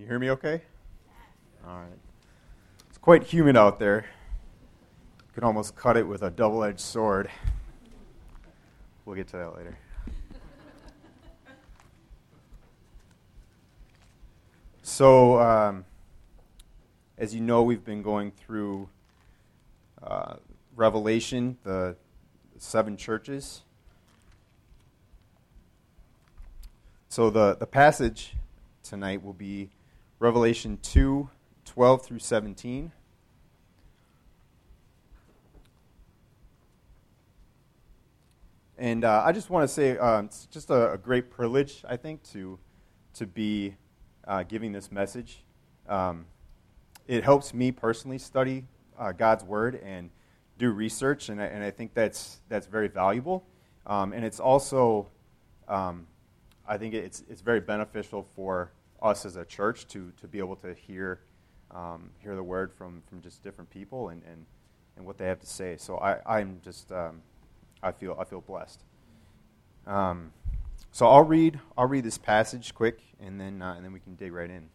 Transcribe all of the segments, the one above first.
You hear me okay? All right. It's quite humid out there. You could almost cut it with a double-edged sword. We'll get to that later. So, as you know, we've been going through Revelation, the 7 churches. So the passage tonight will be Revelation 2:12 through 17. And I just want to say it's just a great privilege, I think, to be giving this message. It helps me personally study God's Word and do research, and I think that's very valuable. And it's also, I think it's very beneficial for us as a church to be able to hear the Word from just different people and what they have to say. So I'm just I feel blessed. So I'll read this passage quick, and then we can dig right in.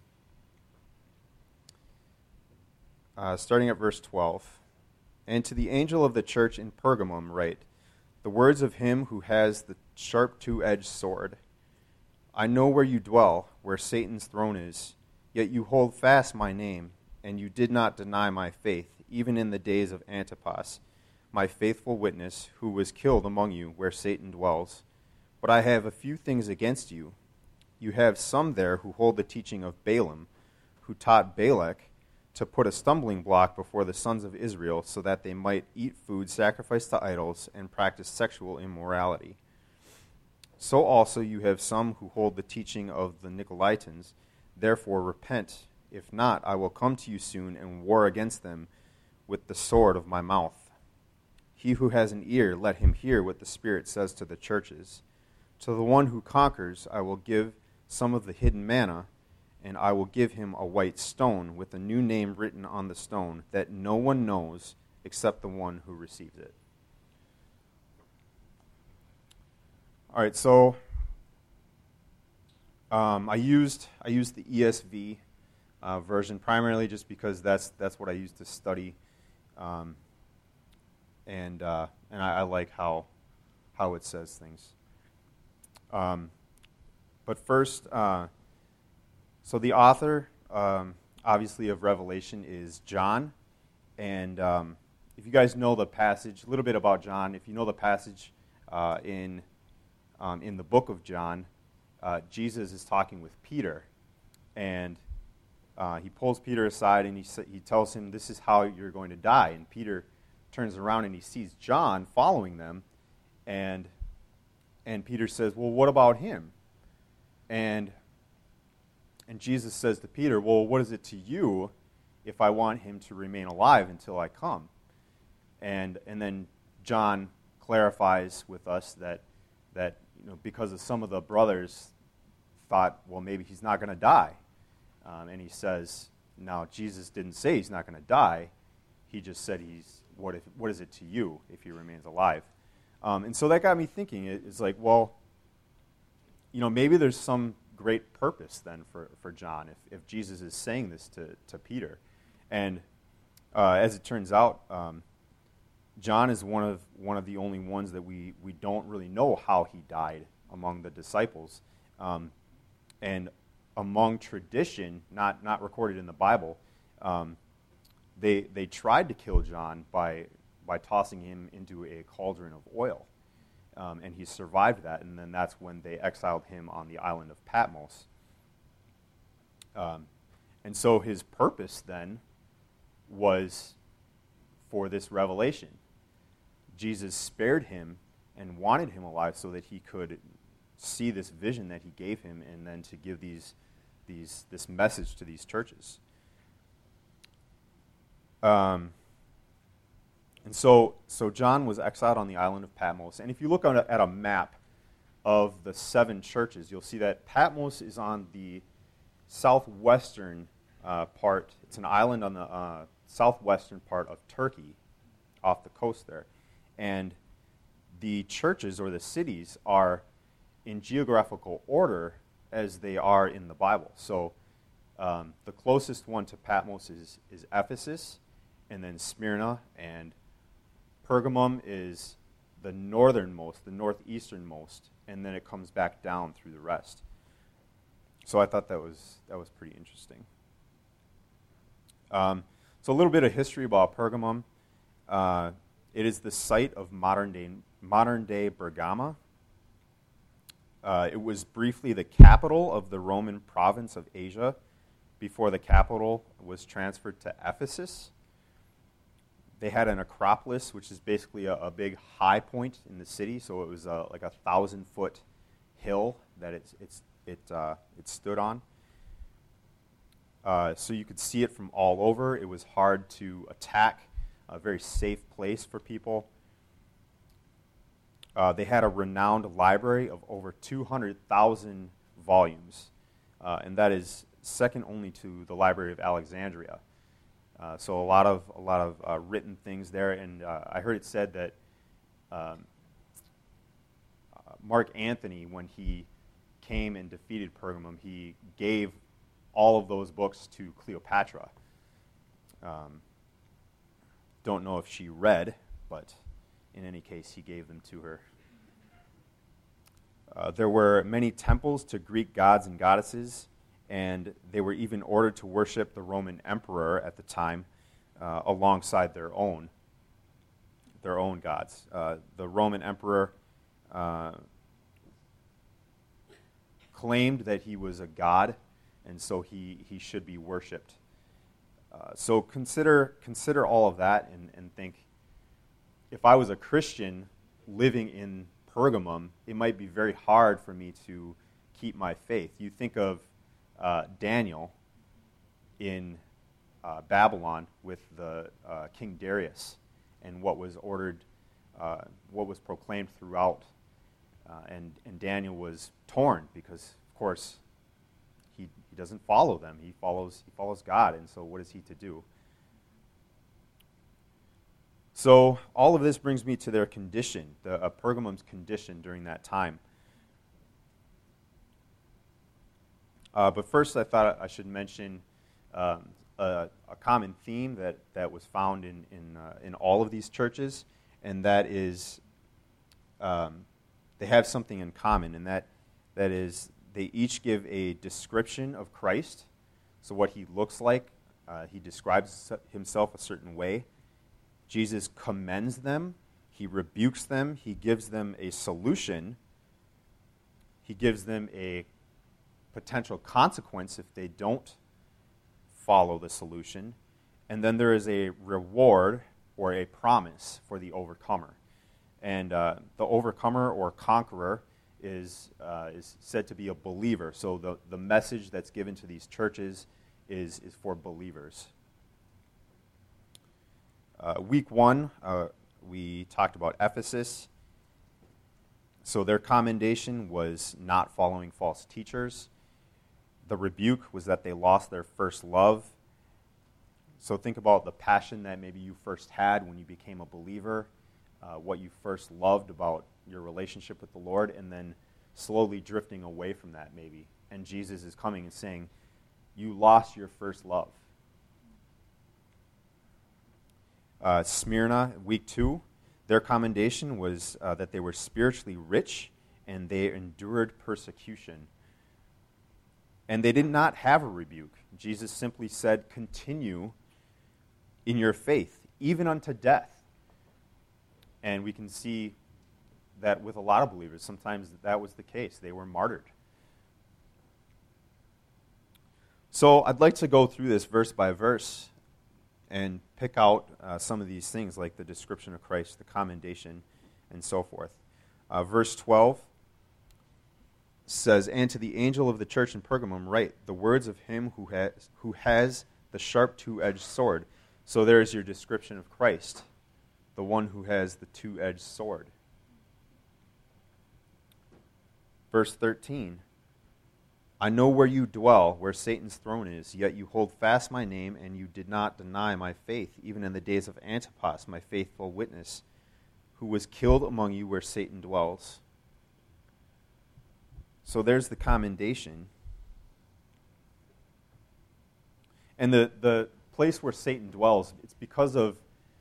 Starting at verse 12. And to the angel of the church in Pergamum write, the words of him who has the sharp two-edged sword. I know where you dwell, where Satan's throne is, yet you hold fast my name, and you did not deny my faith, even in the days of Antipas, my faithful witness, who was killed among you, where Satan dwells. But I have a few things against you. You have some there who hold the teaching of Balaam, who taught Balak to put a stumbling block before the sons of Israel, so that they might eat food sacrificed to idols and practice sexual immorality. So also you have some who hold the teaching of the Nicolaitans. Therefore repent. If not, I will come to you soon and war against them with the sword of my mouth. He who has an ear, let him hear what the Spirit says to the churches. To the one who conquers, I will give some of the hidden manna, and I will give him a white stone with a new name written on the stone that no one knows except the one who receives it. All right, so I used the ESV version primarily just because that's what I use to study, and I like how it says things. But first, so the author, obviously, of Revelation is John, and if you guys know the passage, a little bit about John, if you know the passage in the book of John, Jesus is talking with Peter, and he pulls Peter aside and he tells him, this is how you're going to die. And Peter turns around and he sees John following them, and Peter says, well, what about him? And Jesus says to Peter, well, what is it to you if I want him to remain alive until I come? And then John clarifies with us that because of some of the brothers thought, well, maybe he's not going to die. And he says, now, Jesus didn't say he's not going to die. He just said what is it to you if he remains alive? And so that got me thinking. It's like, well, maybe there's some great purpose then for John if Jesus is saying this to Peter. And as it turns out, John is one of the only ones that we don't really know how he died among the disciples. And among tradition, not recorded in the Bible, they tried to kill John by tossing him into a cauldron of oil. And he survived that, and then that's when they exiled him on the island of Patmos. And so his purpose then was for this revelation. Jesus spared him and wanted him alive so that he could see this vision that he gave him, and then to give this message to these churches. And so John was exiled on the island of Patmos. And if you look at a map of the 7 churches, you'll see that Patmos is on the southwestern part. It's an island on the southwestern part of Turkey, off the coast there. And the churches, or the cities, are in geographical order as they are in the Bible. So The closest one to Patmos is Ephesus, and then Smyrna, and Pergamum is the northernmost, the northeasternmost, and then it comes back down through the rest. So I thought that was pretty interesting. So a little bit of history about Pergamum. It is the site of modern day Bergama. It was briefly the capital of the Roman province of Asia before the capital was transferred to Ephesus. They had an Acropolis, which is basically a big high point in the city. So it was like a 1,000-foot hill that it stood on. So you could see it from all over. It was hard to attack, a very safe place for people. They had a renowned library of over 200,000 volumes, and that is second only to the Library of Alexandria. So a lot of written things there, and I heard it said that Mark Antony, when he came and defeated Pergamum, he gave all of those books to Cleopatra. Don't know if she read, but in any case, he gave them to her. There were many temples to Greek gods and goddesses, and they were even ordered to worship the Roman emperor at the time alongside their own gods. The Roman emperor claimed that he was a god, and so he should be worshipped. So consider all of that and think, if I was a Christian living in Pergamum, it might be very hard for me to keep my faith. You think of Daniel in Babylon with the King Darius and what was ordered, what was proclaimed throughout, and Daniel was torn because, of course, he doesn't follow them. He follows God, and so what is he to do? So all of this brings me to their condition, Pergamum's condition during that time. But first, I thought I should mention a common theme that was found in all of these churches, and that is they have something in common, and that is they each give a description of Christ, so what he looks like. He describes himself a certain way. Jesus commends them. He rebukes them. He gives them a solution. He gives them a potential consequence if they don't follow the solution. And then there is a reward or a promise for the overcomer. And the overcomer or conqueror is said to be a believer. So the message that's given to these churches is for believers. Week 1, we talked about Ephesus. So their commendation was not following false teachers. The rebuke was that they lost their first love. So think about the passion that maybe you first had when you became a believer, what you first loved about your relationship with the Lord, and then slowly drifting away from that maybe. And Jesus is coming and saying, you lost your first love. Smyrna, week 2, their commendation was that they were spiritually rich and they endured persecution. And they did not have a rebuke. Jesus simply said, continue in your faith, even unto death. And we can see that with a lot of believers, sometimes that was the case. They were martyred. So I'd like to go through this verse by verse and pick out some of these things, like the description of Christ, the commendation, and so forth. Verse 12 says, and to the angel of the church in Pergamum write the words of him who has the sharp two-edged sword. So there's your description of Christ, the one who has the two-edged sword. Verse 13, I know where you dwell, where Satan's throne is, yet you hold fast my name, and you did not deny my faith, even in the days of Antipas, my faithful witness, who was killed among you where Satan dwells. So there's the commendation. And the place where Satan dwells, it's because of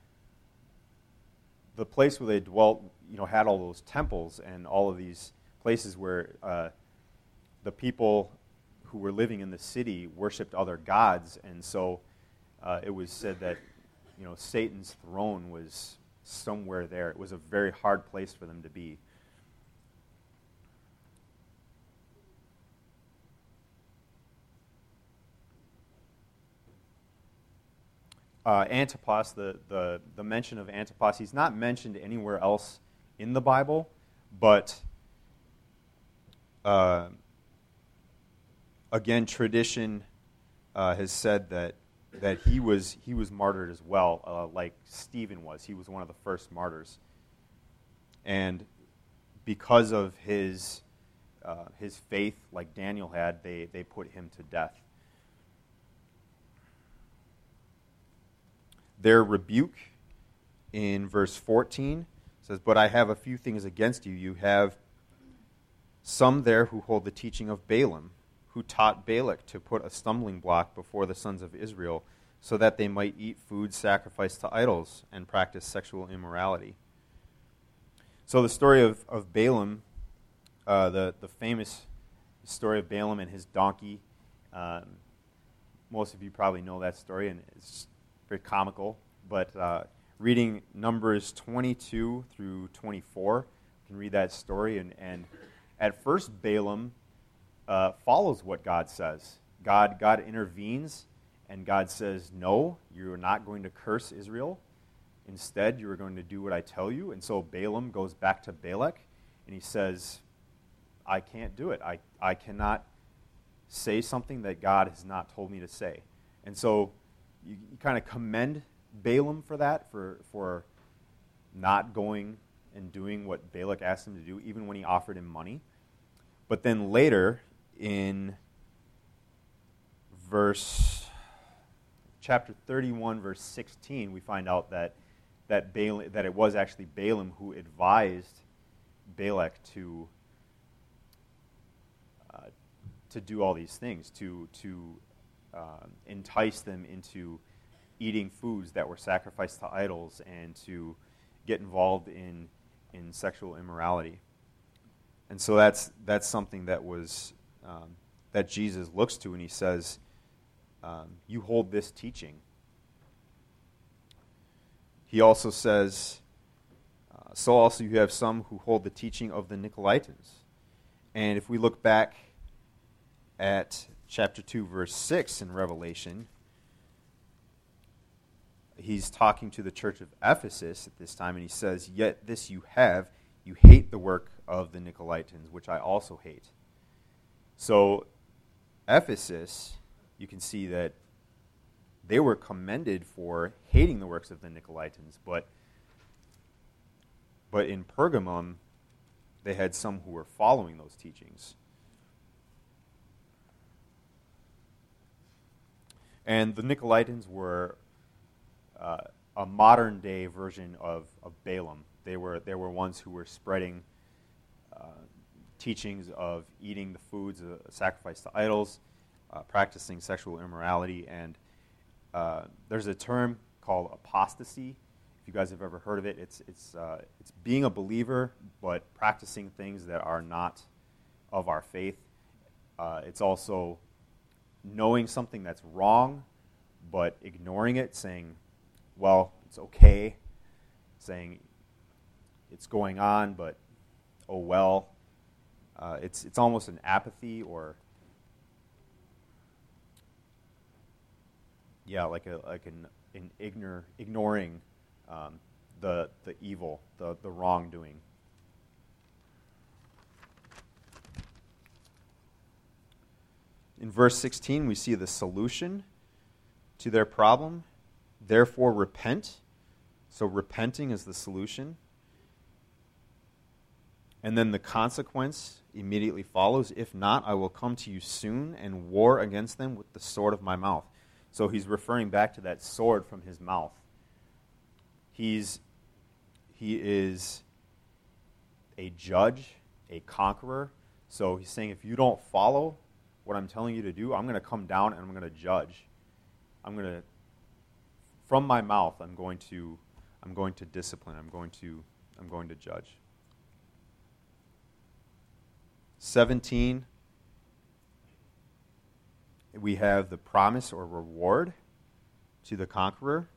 the place where they dwelt, had all those temples and all of these places where the people who were living in the city worshipped other gods, and so it was said that Satan's throne was somewhere there. It was a very hard place for them to be. Antipas, the mention of Antipas, he's not mentioned anywhere else in the Bible, but again, tradition has said that he was martyred as well, like Stephen was. He was one of the first martyrs, and because of his faith, like Daniel had, they put him to death. Their rebuke in verse 14 says, "But I have a few things against you. You have some there who hold the teaching of Balaam, who taught Balak to put a stumbling block before the sons of Israel, so that they might eat food sacrificed to idols and practice sexual immorality." So the story of Balaam, the famous story of Balaam and his donkey, most of you probably know that story, and it's very comical, but reading Numbers 22 through 24, you can read that story, and at first Balaam follows what God says. God intervenes, and God says, "No, you're not going to curse Israel. Instead, you are going to do what I tell you." And so Balaam goes back to Balak, and he says, "I can't do it. I cannot say something that God has not told me to say." And so you kind of commend Balaam for that, for not going and doing what Balak asked him to do, even when he offered him money. But then later, in chapter 31, verse 16, we find out that it was actually Balaam who advised Balak to do all these things, to entice them into eating foods that were sacrificed to idols and to get involved in sexual immorality. And so that's something that was that Jesus looks to, and he says, "You hold this teaching." He also says, "So also you have some who hold the teaching of the Nicolaitans." And if we look back at chapter 2, verse 6 in Revelation, he's talking to the church of Ephesus at this time, and he says, "Yet this you have, you hate the work of the Nicolaitans, which I also hate." So Ephesus, you can see that they were commended for hating the works of the Nicolaitans, but in Pergamum, they had some who were following those teachings. And the Nicolaitans were a modern-day version of Balaam. They were ones who were spreading teachings of eating the foods sacrificed to idols, practicing sexual immorality, and there's a term called apostasy. If you guys have ever heard of it, it's being a believer but practicing things that are not of our faith. It's also knowing something that's wrong, but ignoring it, saying, "Well, it's okay," saying it's going on, but oh well. It's almost an apathy, or like an ignoring the evil, the wrongdoing. In verse 16, we see the solution to their problem. "Therefore repent." So repenting is the solution. And then the consequence immediately follows. "If not, I will come to you soon and war against them with the sword of my mouth." So he's referring back to that sword from his mouth. He is a judge, a conqueror. So he's saying, if you don't follow what I'm telling you to do, I'm going to come down and I'm going to judge. from my mouth, I'm going to discipline. I'm going to judge. 17, we have the promise or reward to the conqueror.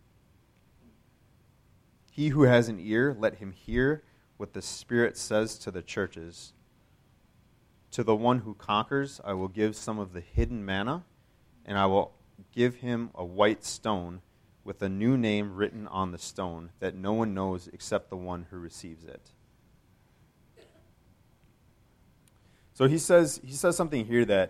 He who has an ear, let him hear what the Spirit says to the churches. To the one who conquers, I will give some of the hidden manna, and I will give him a white stone with a new name written on the stone that no one knows except the one who receives it. So he says something here that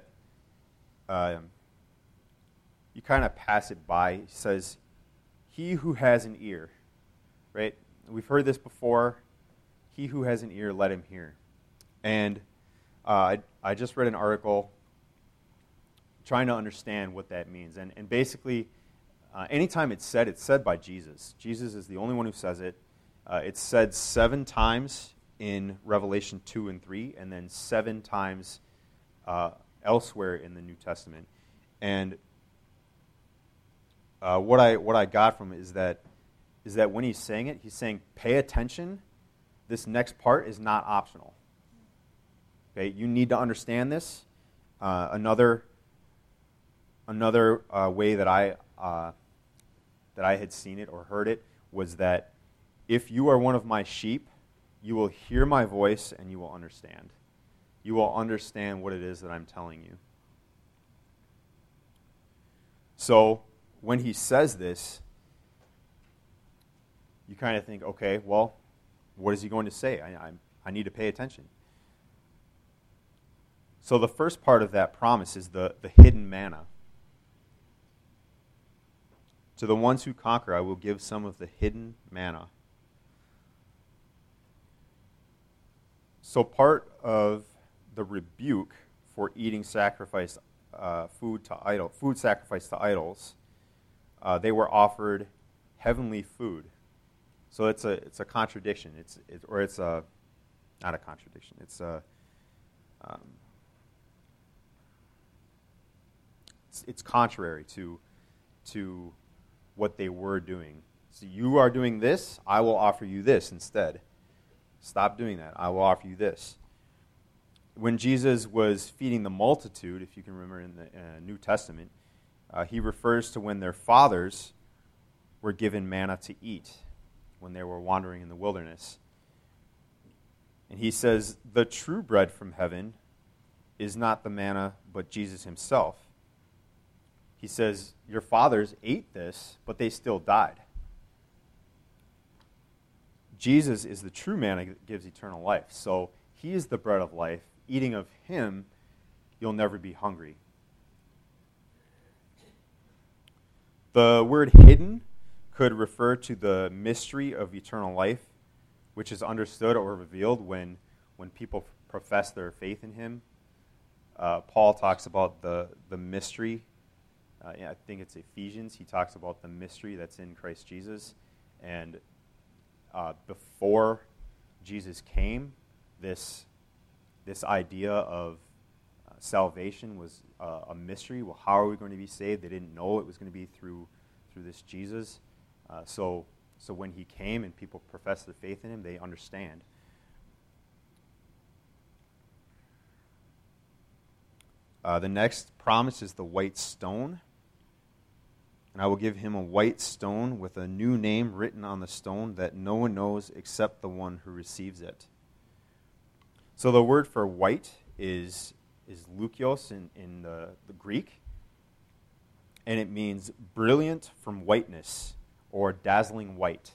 you kind of pass it by. He says, he who has an ear, right? We've heard this before. He who has an ear, let him hear. And I just read an article trying to understand what that means. And basically, anytime it's said by Jesus. Jesus is the only one who says it. It's said 7 times in Revelation 2 and 3, and then 7 times elsewhere in the New Testament. And what I got from it is that when he's saying it, he's saying, pay attention. This next part is not optional. Okay, you need to understand this. Another way that I had seen it or heard it was that if you are one of my sheep, you will hear my voice and you will understand. You will understand what it is that I'm telling you. So when he says this, you kind of think, okay, well, what is he going to say? I need to pay attention. So the first part of that promise is the hidden manna. To the ones who conquer, I will give some of the hidden manna. So part of the rebuke for eating food sacrificed to idols, they were offered heavenly food. So it's a contradiction. It's not a contradiction. It's contrary to what they were doing. So you are doing this, I will offer you this instead. Stop doing that. I will offer you this. When Jesus was feeding the multitude, if you can remember in the New Testament, he refers to when their fathers were given manna to eat when they were wandering in the wilderness. And he says, the true bread from heaven is not the manna, but Jesus himself. He says, your fathers ate this, but they still died. Jesus is the true manna that gives eternal life. So he is the bread of life. Eating of him, you'll never be hungry. The word hidden could refer to the mystery of eternal life, which is understood or revealed when people profess their faith in him. Paul talks about the mystery. I think it's Ephesians. He talks about the mystery that's in Christ Jesus. And before Jesus came, this idea of salvation was a mystery. Well, how are we going to be saved? They didn't know it was going to be through this Jesus. So when he came and people profess their faith in him, they understand. The next promise is the white stone. And I will give him a white stone with a new name written on the stone that no one knows except the one who receives it. So the word for white is lukios in the Greek. And it means brilliant from whiteness or dazzling white.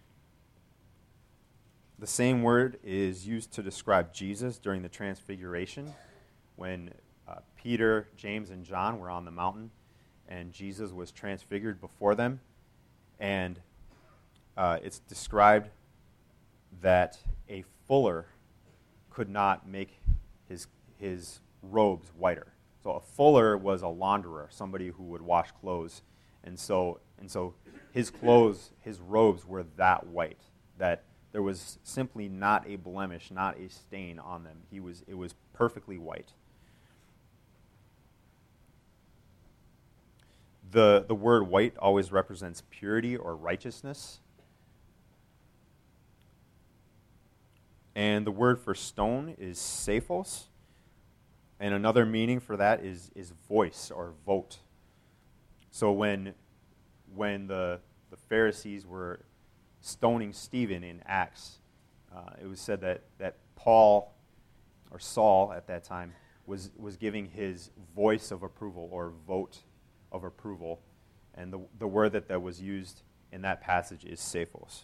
The same word is used to describe Jesus during the Transfiguration when Peter, James, and John were on the mountain and Jesus was transfigured before them. And it's described that a fuller could not make his robes whiter. So a fuller was a launderer, somebody who would wash clothes. And so his clothes, his robes were that white, that there was simply not a blemish, not a stain on them. It was perfectly white. The word white always represents purity or righteousness. And the word for stone is sephos. And another meaning for that is voice or vote. So when the Pharisees were stoning Stephen in Acts, it was said that Paul, or Saul at that time, was giving his voice of approval or vote of approval. And the word that was used in that passage is sephos.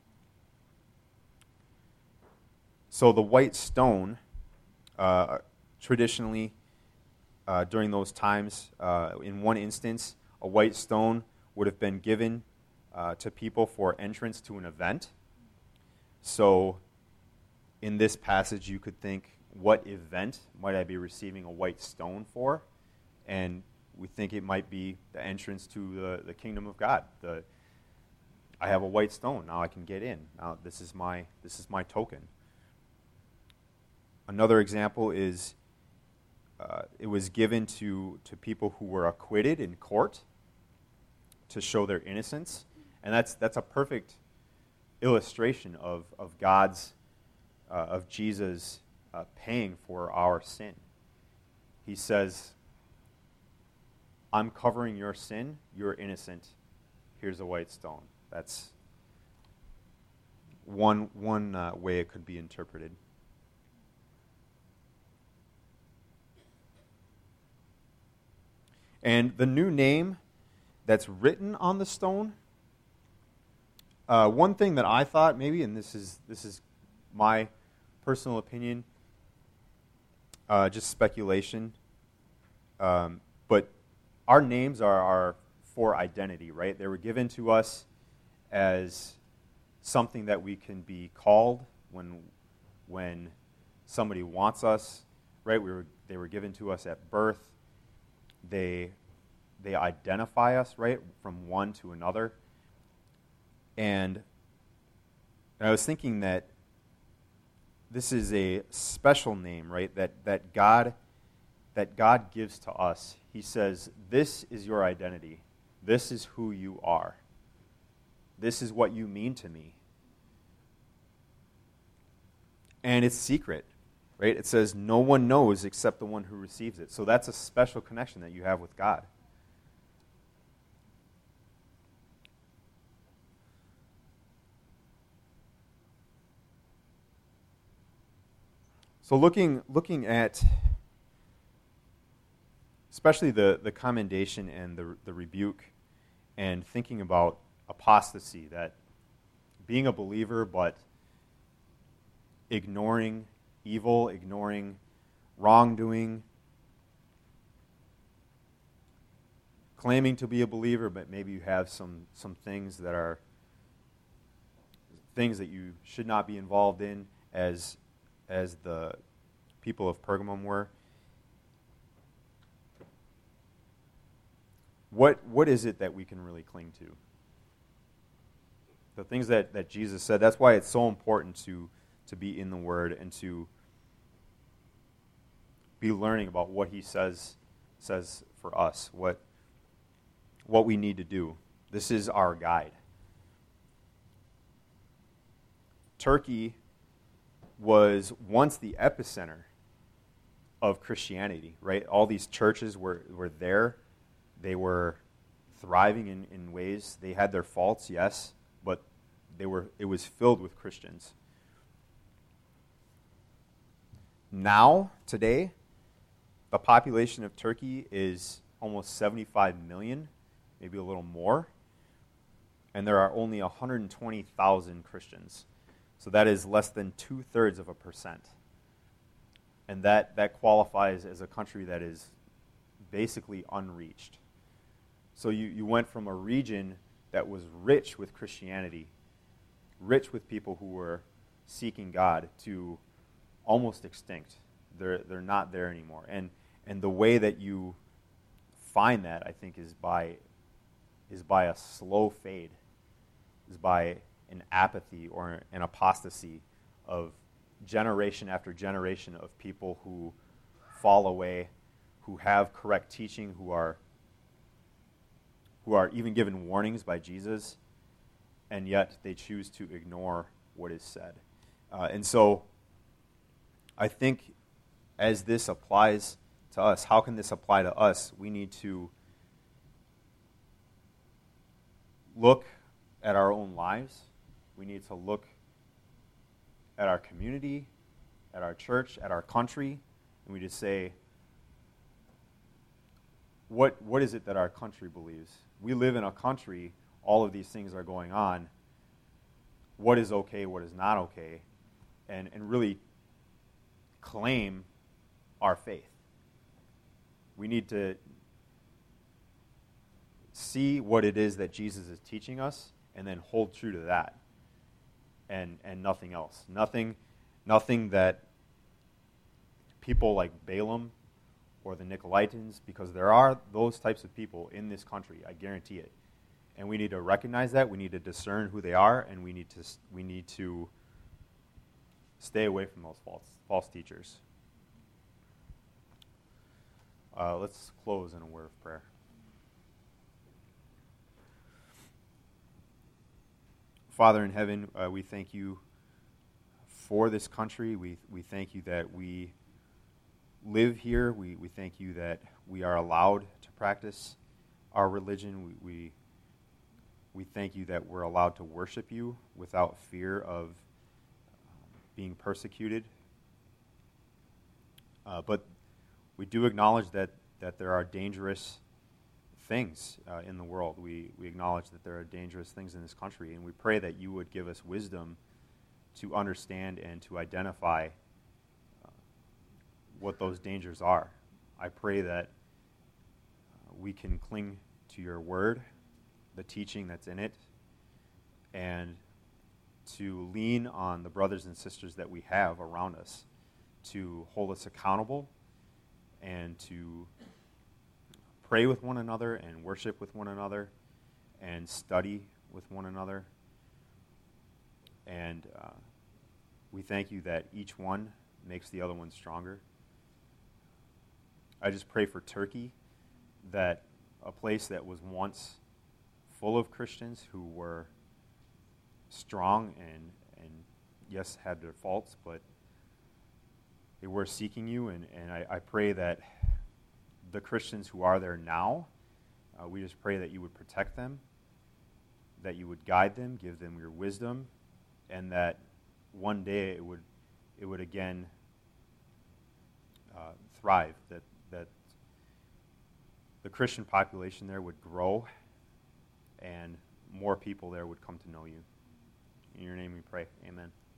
So the white stone, traditionally, during those times, in one instance, a white stone would have been given to people for entrance to an event. So in this passage, you could think, what event might I be receiving a white stone for? And we think it might be the entrance to the kingdom of God. I have a white stone, now I can get in. Now this is my token. Another example is it was given to people who were acquitted in court to show their innocence. And that's a perfect illustration of God's, of Jesus paying for our sin. He says, I'm covering your sin, you're innocent, here's a white stone. That's one way it could be interpreted. And the new name that's written on the stone, one thing that I thought maybe, and this is my personal opinion, just speculation, but our names are for identity, right? They were given to us as something that we can be called when somebody wants us, right? They were given to us at birth. They identify us, right, from one to another. And I was thinking that this is a special name, right, that God gives to us. He says, this is your identity. This is who you are. This is what you mean to me. And it's secret, right? It says no one knows except the one who receives it. So that's a special connection that you have with God. So looking at especially the commendation and the rebuke, and thinking about apostasy, that being a believer but ignoring evil, ignoring wrongdoing, claiming to be a believer, but maybe you have some things that are things that you should not be involved in, as the people of Pergamum were. What is it that we can really cling to? The things that Jesus said. That's why it's so important to be in the Word and to be learning about what He says for us, what we need to do. This is our guide. Turkey was once the epicenter of Christianity, right? All these churches were there. They were thriving in ways. They had their faults, yes, but it was filled with Christians. Now, today, the population of Turkey is almost 75 million, maybe a little more, and there are only 120,000 Christians. So that is less than 0.2%. And that qualifies as a country that is basically unreached. So you went from a region that was rich with Christianity, rich with people who were seeking God, to almost extinct. They're not there anymore. And the way that you find that, I think, is by a slow fade, is by an apathy or an apostasy of generation after generation of people who fall away, who have correct teaching, who are who are even given warnings by Jesus, and yet they choose to ignore what is said. And so I think as this applies to us, how can this apply to us? We need to look at our own lives. We need to look at our community, at our church, at our country, and we just say, what is it that our country believes? We live in a country, all of these things are going on. What is okay, what is not okay? And really claim our faith. We need to see what it is that Jesus is teaching us and then hold true to that and nothing else. Nothing that people like Balaam or the Nicolaitans, because there are those types of people in this country, I guarantee it. And we need to recognize that, we need to discern who they are, and we need to stay away from those false teachers. Let's close in a word of prayer. Father in heaven, we thank you for this country. We thank you that we live here. We thank you that we are allowed to practice our religion. We thank you that we're allowed to worship you without fear of being persecuted. But we do acknowledge that there are dangerous things in the world. We acknowledge that there are dangerous things in this country, and we pray that you would give us wisdom to understand and to identify what those dangers are. I pray that we can cling to your word, the teaching that's in it, and to lean on the brothers and sisters that we have around us to hold us accountable and to pray with one another and worship with one another and study with one another. And we thank you that each one makes the other one stronger. I just pray for Turkey, that a place that was once full of Christians who were strong and yes, had their faults, but they were seeking you, and I pray that the Christians who are there now, we just pray that you would protect them, that you would guide them, give them your wisdom, and that one day it would again thrive, that the Christian population there would grow and more people there would come to know you. In your name we pray. Amen.